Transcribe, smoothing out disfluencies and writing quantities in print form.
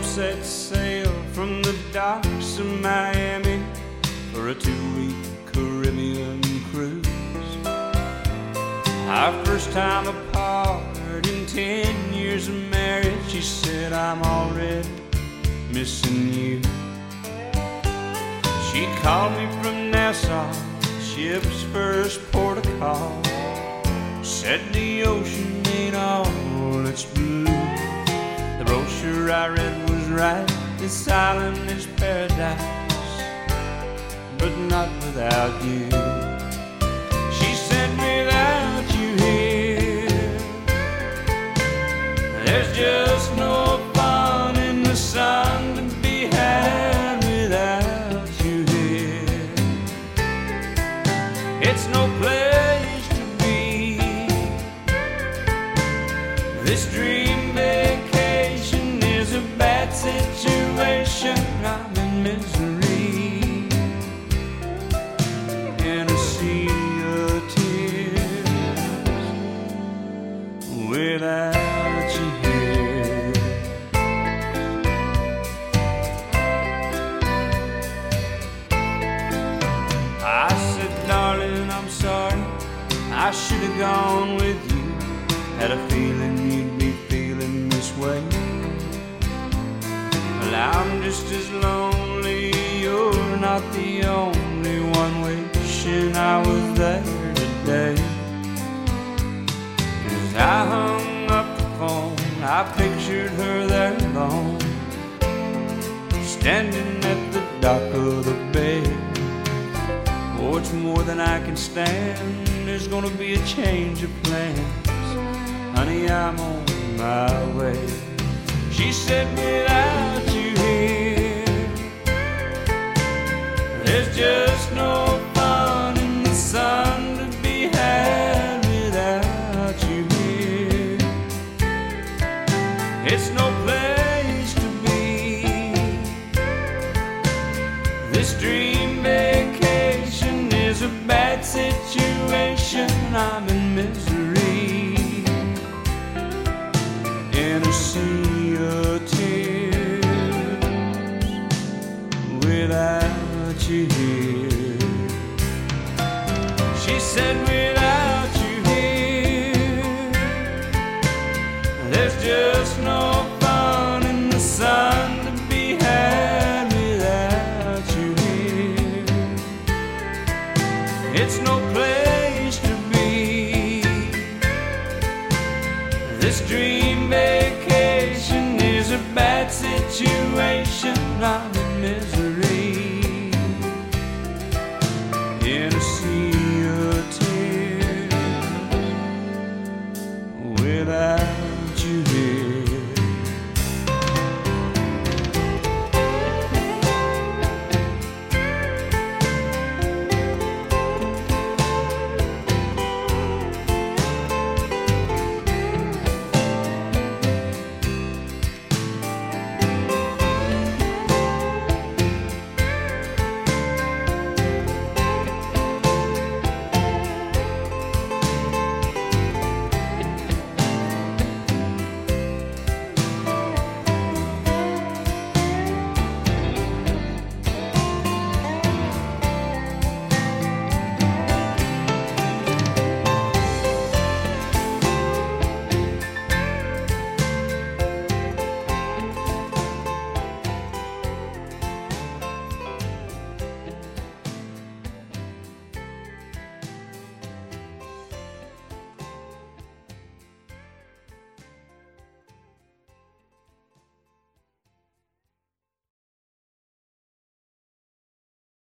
set sail from the docks of Miami for a 2-week Caribbean cruise. Our first time apart in 10 years of marriage, she said, I'm already missing you. She called me from Nassau, ship's first port of call. Said the ocean ain't all it's blue. The brochure I read was right, this island is paradise, but not without you. She said, without you here, there's just no fun in the sun to be had without you here. It's no place to be. This dream vacation is a bad situation. I'm in misery in a sea of tears without you here. I said, darling, I'm sorry, I should have gone with you. Had a feeling you'd be feeling this way. Well, I'm just as lonely, you're not the only one wishing I was there today. As I hung up the phone, I pictured her there alone, standing at the dock of the bay. Oh, it's more than I can stand, there's gonna be a change of plans. Honey, I'm on my way. She said, without you here, there's just no fun in the sun to be had without you here. It's no place to be. This dream vacation is a bad situation. I'm in misery in a sea of tears without you here. She said, without you here, there's just no fun in the sun to be had without you here. It's no place to be. This dream vacation is a bad situation.